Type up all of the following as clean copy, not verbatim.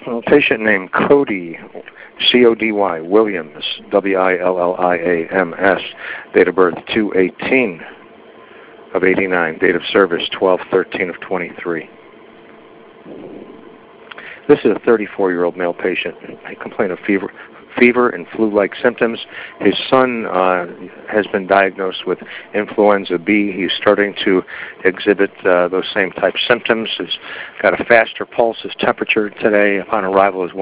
Patient named Cody, C-O-D-Y, Williams, W-I-L-L-I-A-M-S, date of birth 2/18 of 89, date of service 12/13 of 23. This is a 34-year-old male patient. He complained of fever and flu-like symptoms. His son has been diagnosed with influenza B. He's starting to exhibit those same type symptoms. He's got a faster pulse. His temperature today upon arrival is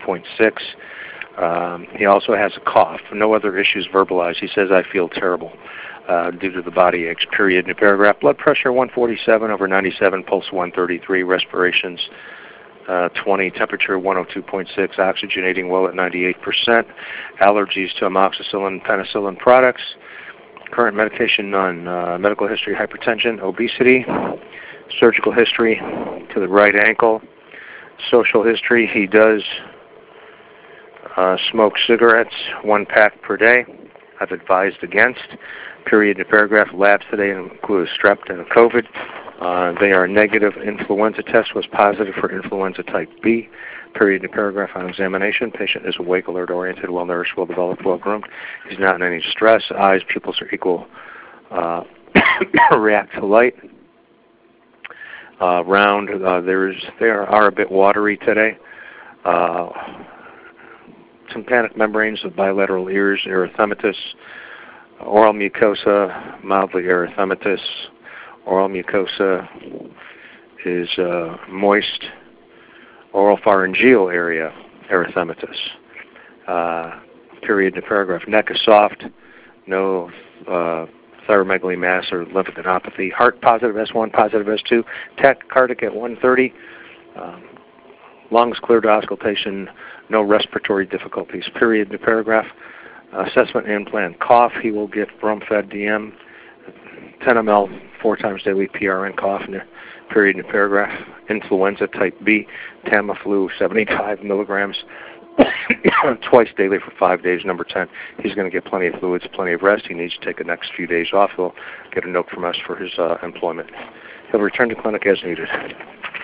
102.6. He also has a cough. No other issues verbalized. He says, "I feel terrible due to the body aches," period. New paragraph. Blood pressure 147/97, pulse 133, respirations 20, temperature 102.6, oxygenating well at 98%, allergies to amoxicillin, penicillin products, current medication none, medical history hypertension, obesity, surgical history to the right ankle, social history, he does smoke cigarettes, 1 pack per day. I've advised against. Period. New paragraph. Labs today include strep and COVID. They are negative. Influenza test was positive for influenza type B. Period. New paragraph. On examination, patient is awake, alert, oriented, well nourished, well developed, well groomed. He's not in any stress. Eyes, pupils are equal. React to light. Round. They are a bit watery today. Tympanic membranes of bilateral ears, erythematous. Oral mucosa, mildly erythematous. Oral mucosa is moist. Oral pharyngeal area, erythematous. Period. New paragraph. Neck is soft. No thyromegaly mass or lymphadenopathy. Heart positive S1, positive S2. Tachycardic at 130. Lungs clear to auscultation. No respiratory difficulties. Period. New paragraph. Assessment and plan. Cough, he will get Bromfed DM, 10 ml 4 times daily PRN cough. Period. New paragraph. Influenza type B, Tamiflu 75 milligrams twice daily for 5 days. Number 10. He's going to get plenty of fluids, plenty of rest. He needs to take the next few days off. He'll get a note from us for his employment. He'll return to clinic as needed.